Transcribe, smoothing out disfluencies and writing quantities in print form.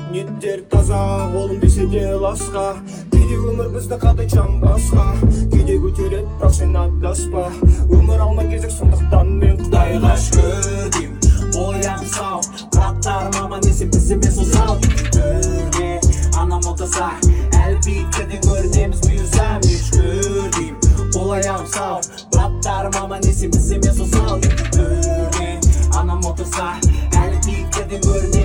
Ниеттер таза, қолым десе де ласқа. Кейде өмір бізді қадайчан басқа. Кейде көтерет, бірақ сен адаспа. Өмір алма кезек, сондықтан мен Құдайға шүкір дейм. Боям сау, браттарым аман есен, бізіме созал. Төрге анам отаса, әлбеттерден көрінеміз бұйырса мен шүкір дейм. Боям сау, браттарым аман есен, бізіме созал. Төрге анам отаса, әлбеттерден көрінеміз